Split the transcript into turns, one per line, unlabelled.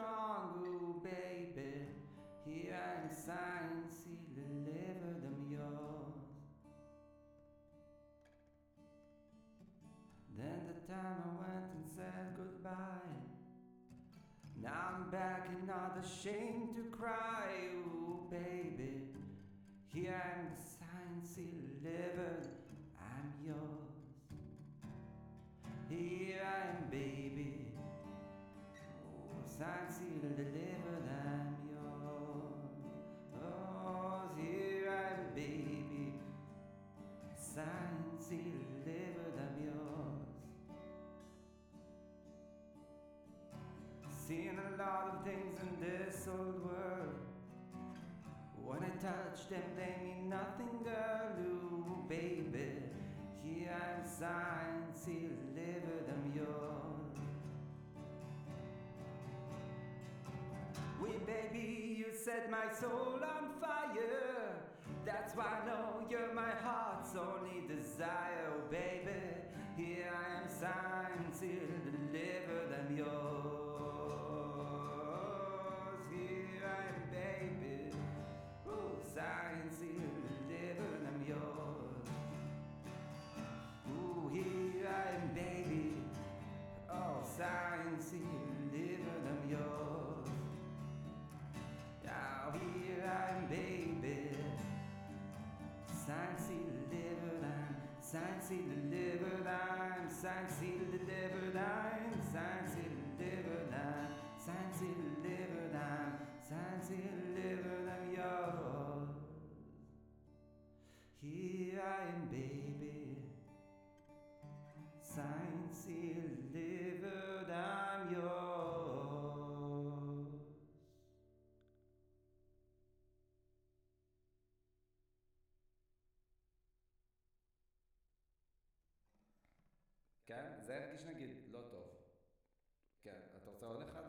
strong, ooh baby. Here I am signed, sealed, delivered, I'm yours. Then the time I went and said goodbye. Now I'm back and not ashamed to cry, ooh baby. Here I am signed, sealed, delivered, I'm yours. Here I am, baby. Oh, signed, sealed, delivered, I'm yours. Oh, here I am, baby. Signed, sealed, delivered, I'm yours. Seen a lot of things in this old world. When I touch them, they mean nothing, girl. Ooh, baby. Here I'm signed, sealed, delivered, I'm yours. Wee baby, you set my soul on fire. That's why I know you're my heart's only desire, oh baby. Here I am signed, sealed, delivered, I'm yours. Here I am, baby. Ooh, signed, sealed, delivered, I'm yours. Ooh, here I am, baby. Oh, signed, sealed, delivered, I'm yours. Now here I am, baby. Signed, sealed, delivered, I'm signed, sealed, delivered, I'm signed, sealed, delivered, I'm signed, sealed, delivered, I'm signed, sealed, delivered, I'm signed, sealed, delivered, I'm yours. Here I am, baby. Signed, sealed, delivered, I'm yours. כן? זה הרגיש נגיד לא טוב. כן, אתה רוצה עוד אחד?